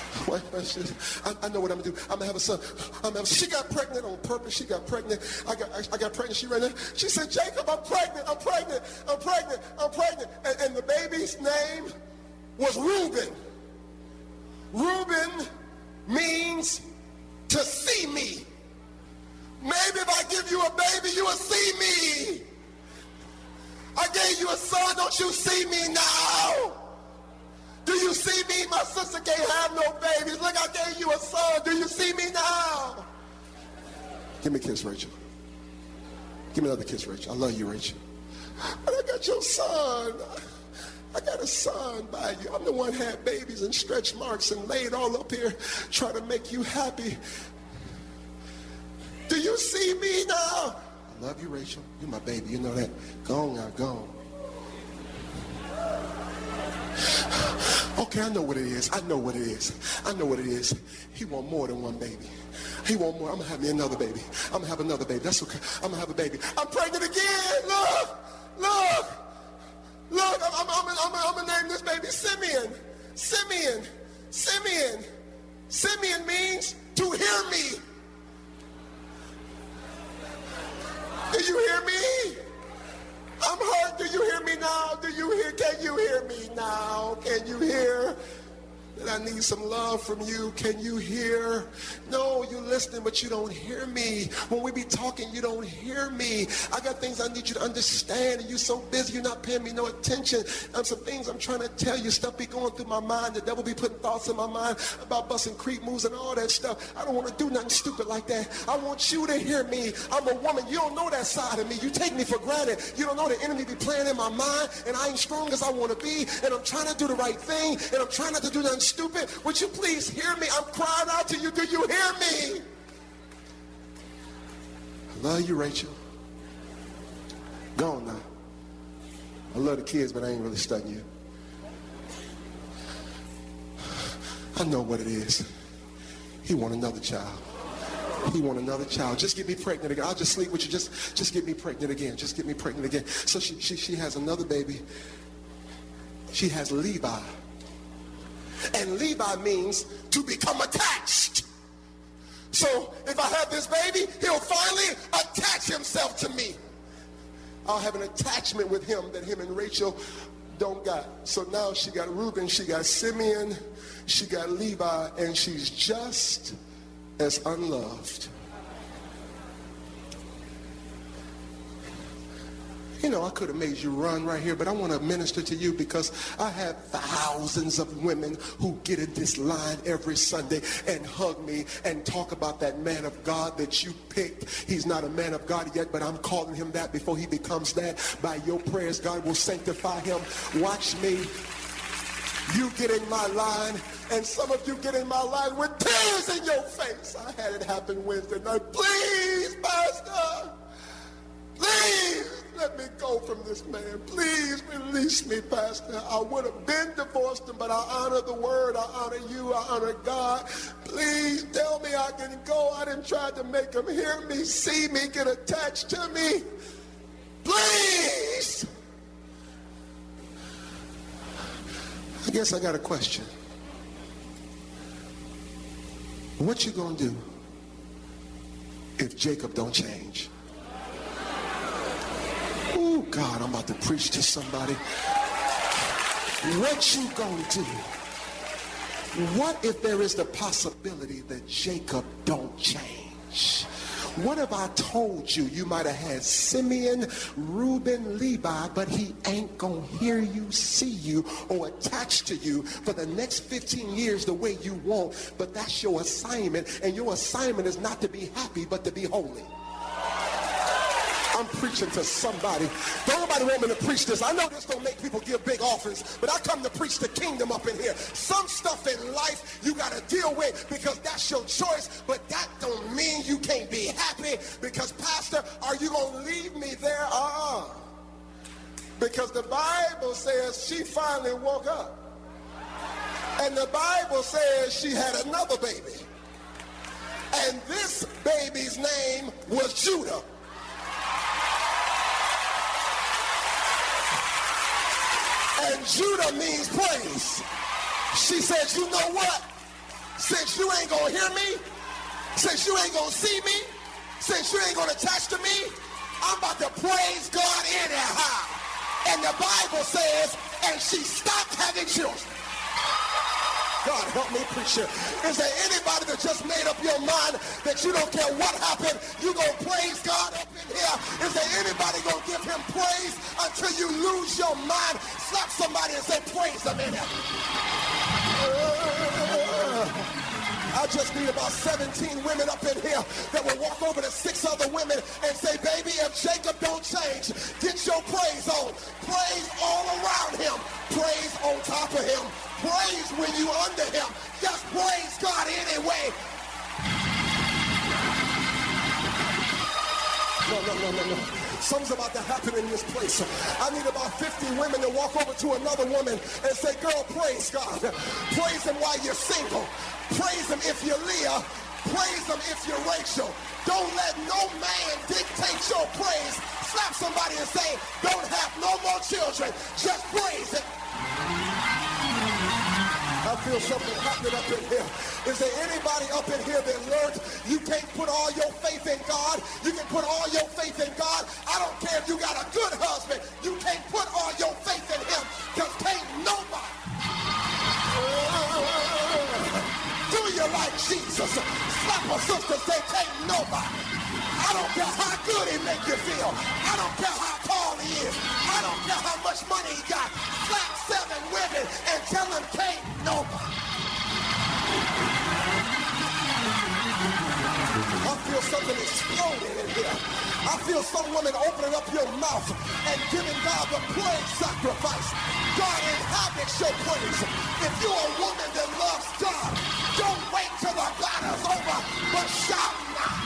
I know what I'm going to do. I'm going to have a son. She got pregnant on purpose. She got pregnant. I got pregnant. She ran there. She said, Jacob, I'm pregnant. And the baby's name was Reuben. Reuben means to see me. Maybe if I give you a baby, you will see me. I gave you a son, don't you see me now? Do you see me? My sister can't have no babies. Look, I gave you a son. Do you see me now? Give me a kiss, Rachel. Give me another kiss, Rachel. I love you, Rachel. But I got your son. I got a son by you. I'm the one who had babies and stretch marks and laid all up here trying to make you happy. Do you see me now? I love you, Rachel. You're my baby. You know that. Go on now, go on. Okay, I know what it is. I know what it is. I know what it is. He want more than one baby. He want more. I'm going to have me another baby. I'm going to have another baby. That's okay. I'm going to have a baby. I'm pregnant again. Look. Look. Look. I'm going to name this baby Simeon. Simeon. Simeon. Simeon means to hear me. Do you hear me? I'm hurt. Do you hear me now? Do you hear? Can you hear me now? Can you hear that I need some love from you? Can you hear? No, you're listening, but you don't hear me. When we be talking, you don't hear me. I got things I need you to understand, and you're so busy, you're not paying me no attention. Some things I'm trying to tell you, stuff be going through my mind. The devil be putting thoughts in my mind about busting creep moves and all that stuff. I don't want to do nothing stupid like that. I want you to hear me. I'm a woman. You don't know that side of me. You take me for granted. You don't know the enemy be playing in my mind, and I ain't strong as I want to be, and I'm trying to do the right thing, and I'm trying not to do nothing stupid. Would you please hear me? I'm crying out to you. Do you hear me? I love you, Rachel. Go on now. I love the kids, but I ain't really studying you. I know what it is. He want another child. He want another child. Just get me pregnant again. I'll just sleep with you. Just get me pregnant again. Just get me pregnant again. So she has another baby. She has Levi. And Levi means to become attached. So if I have this baby, he'll finally attach himself to me. I'll have an attachment with him that him and Rachel don't got. So now she got Reuben, she got Simeon, she got Levi, and she's just as unloved. You know, I could have made you run right here, but I want to minister to you because I have thousands of women who get in this line every Sunday and hug me and talk about that man of God that you picked. He's not a man of God yet, but I'm calling him that before he becomes that. By your prayers, God will sanctify him. Watch me. You get in my line, and some of you get in my line with tears in your face. I had it happen Wednesday night. Please, Pastor, please. Let me go from this man. Please release me, Pastor. I would have been divorced him, but I honor the word. I honor you. I honor God. Please tell me I can go. I didn't try to make him hear me, see me, get attached to me. Please. I guess I got a question. What you gonna do if Jacob don't change? Oh, God, I'm about to preach to somebody. What you gonna do? What if there is the possibility that Jacob don't change? What if I told you you might have had Simeon, Reuben, Levi, but he ain't gonna hear you, see you, or attach to you for the next 15 years the way you want, but that's your assignment, and your assignment is not to be happy, but to be holy. I'm preaching to somebody. Don't nobody want me to preach this. I know this don't make people give big offerings, but I come to preach the kingdom up in here. Some stuff in life you got to deal with because that's your choice, but that don't mean you can't be happy because, Pastor, are you going to leave me there? Because the Bible says she finally woke up. And the Bible says she had another baby. And this baby's name was Judah. And Judah means praise. She said, you know what? Since you ain't gonna hear me, since you ain't gonna see me, since you ain't gonna attach to me, I'm about to praise God anyhow. And the Bible says, and she stopped having children. God help me preach here. Is there anybody that just made up your mind that you don't care what happened, you gonna praise God up in here? Is there anybody gonna give him praise until you lose your mind? Slap somebody and say, praise him in it. I just need about 17 women up in here that will walk over to 6 other women and say, baby, if Jacob don't change, get your praise on. Praise all around him. Praise on top of him. Praise when you under him. Just praise God anyway. No. Something's about to happen in this place. I need about 50 women to walk over to another woman and say, girl, praise God. Praise him while you're single. Praise him if you're Leah. Praise him if you're Rachel. Don't let no man dictate your praise. Slap somebody and say, don't have no more children. Just praise it. I feel something happening up in here. Is there anybody up in here that learned you can't put all your faith in God? You can put all your faith in God. I don't care if you got a good husband. You can't put all your faith in him because can't nobody do you like Jesus. Slap a sister, say can't nobody. I don't care how good he make you feel. I don't care how tall he is. I don't care how much money he got. Slap 7 women and tell them can't nobody. I feel something exploding in here. I feel some women opening up your mouth and giving God the praise sacrifice. God inhabits your praise. If you're a woman that loves God, don't wait till the battle's over, but shout now.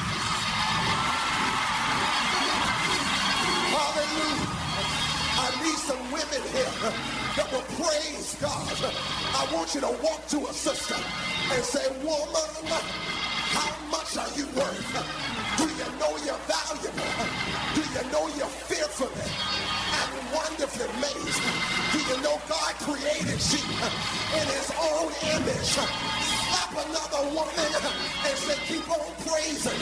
Hallelujah. I need some women here that will praise God. I want you to walk to a sister and say, woman, how much are you worth? Do you know you're valuable? Do you know you're fearfully and wonderfully made? Do you know God created you in his own image? Slap another woman and say, keep on praising.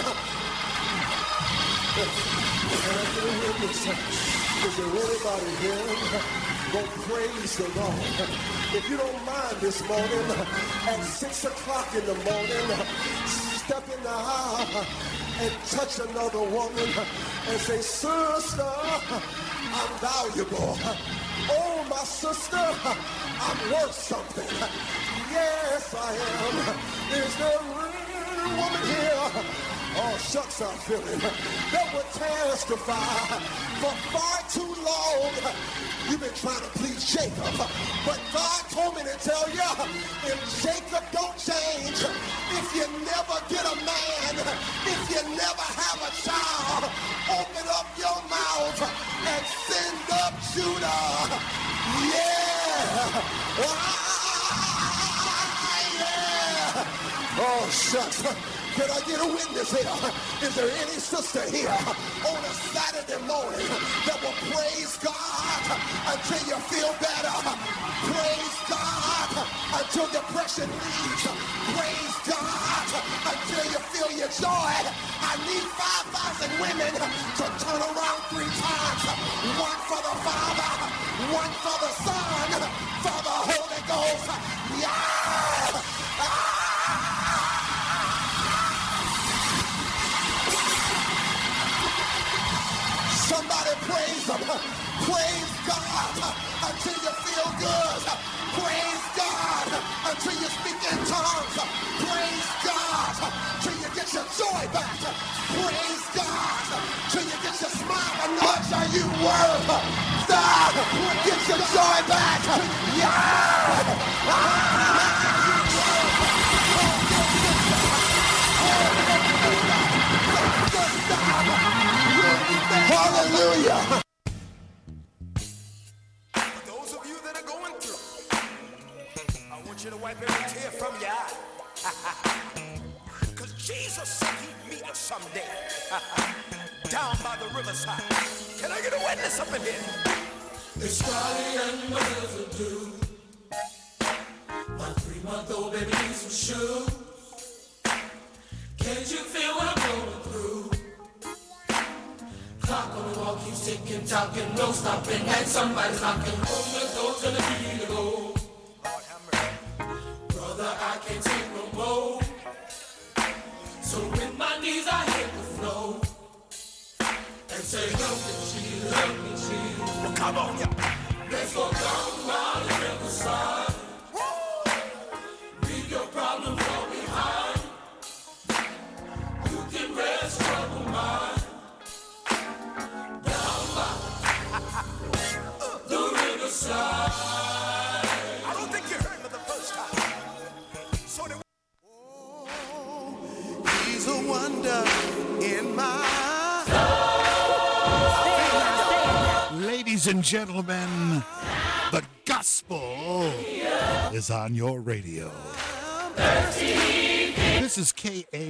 Is there anybody here gonna praise the Lord? If you don't mind this morning, at 6 o'clock in the morning, step in the aisle and touch another woman and say, sister, I'm valuable. Oh, my sister, I'm worth something. Yes, I am. Is there a woman here? Oh, shucks, I'm feeling that would testify. For far too long, you've been trying to please Jacob. But God told me to tell you, if Jacob don't change, if you never get a man, if you never have a child, open up your mouth and send up Judah. Yeah. Yeah. Oh, shucks. Can I get a witness here? Is there any sister here on a Saturday morning that will praise God until you feel better? Praise God until depression leaves. Praise God until you feel your joy. I need 5,000 women to turn around 3 times. One for the Father, one for the Son, for the Holy Ghost. Yeah! Somebody praise him. Praise God until you feel good. Praise God until you speak in tongues. Praise God till you get your joy back. Praise God till you get your smile. How much are you worth? Stop. Get your joy back. Yeah. Hallelujah. For those of you that are going through, I want you to wipe every tear from your eye. Because Jesus said he'd meet us someday down by the riverside. Can I get a witness up in here? It's Friday and what does it do? My 3-month-old baby needs some shoes. Can't you feel what I'm going through? Clock on the wall keeps ticking, talking, no stopping, and somebody's knocking. On the door, gonna be the go. Brother, I can't take no more. Come on, y'all. Let's go down by the riverside. Leave your problems all behind. You can rest troubled mind. Down by the riverside. I don't think you heard me the first time. So they he's a wonder in my. Ladies and gentlemen, the gospel is on your radio. This is KA.